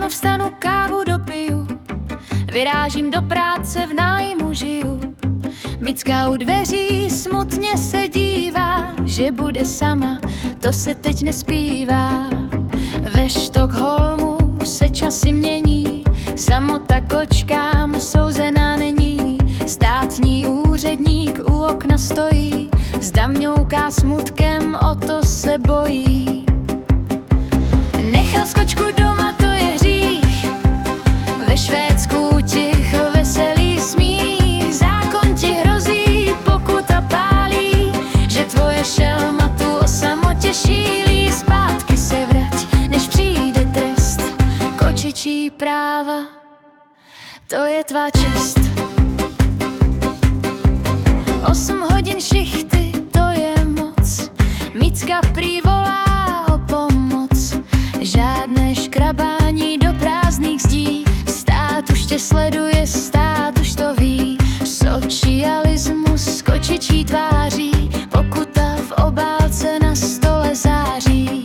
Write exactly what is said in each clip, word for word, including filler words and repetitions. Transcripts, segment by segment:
Ráno vstanu, kávu dopiju, vyrážím do práce, v nájmu žiju. Micka u dveří smutně se dívá, že bude sama, to se teď nespívá. Ve Stockholmu se časy mění, samota kočkám souzená není. Státní úředník u okna stojí, zda mňouká smutkem, o to se bojí. Nechal skočku doma, to je hřích, ve Švédsku ticho veselý smích. Zákon ti hrozí, pokuta pálí, že tvoje šelma tu o samotě šílí. Zpátky se vrať, než přijde trest, kočičí práva, to je tvá čest. Osm hodin šichty, to je moc, Micka prý volá o pomoc. Žádné škrabání do prázdných zdí, stát už tě sleduje, stát už to ví. Socialismus kočičí tváří, pokuta v obálce na stole září.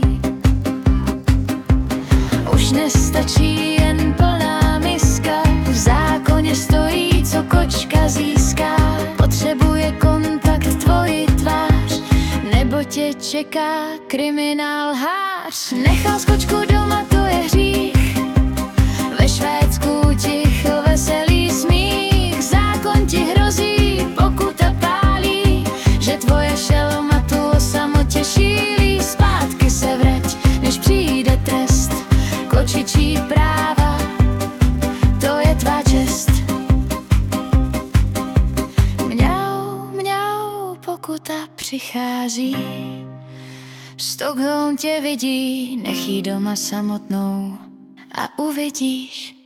Už nestačí jen plná miska, v zákoně stojí, co kočka získá. Potřebuje kontakt, tvoji tvář, nebo tě čeká kriminál hář. Nechal skočku doma, to je hřích, ve Švédsku ticho veselý smích. Zákon ti hrozí, pokuta pálí, že tvoje šelma tu o samotě šílí. Zpátky se vrať, než přijde trest, kočičí práva, to je tvá čest. Mňau, mňau, pokuta přichází, Stockholm tě vidí, nech jí doma samotnou a uvidíš,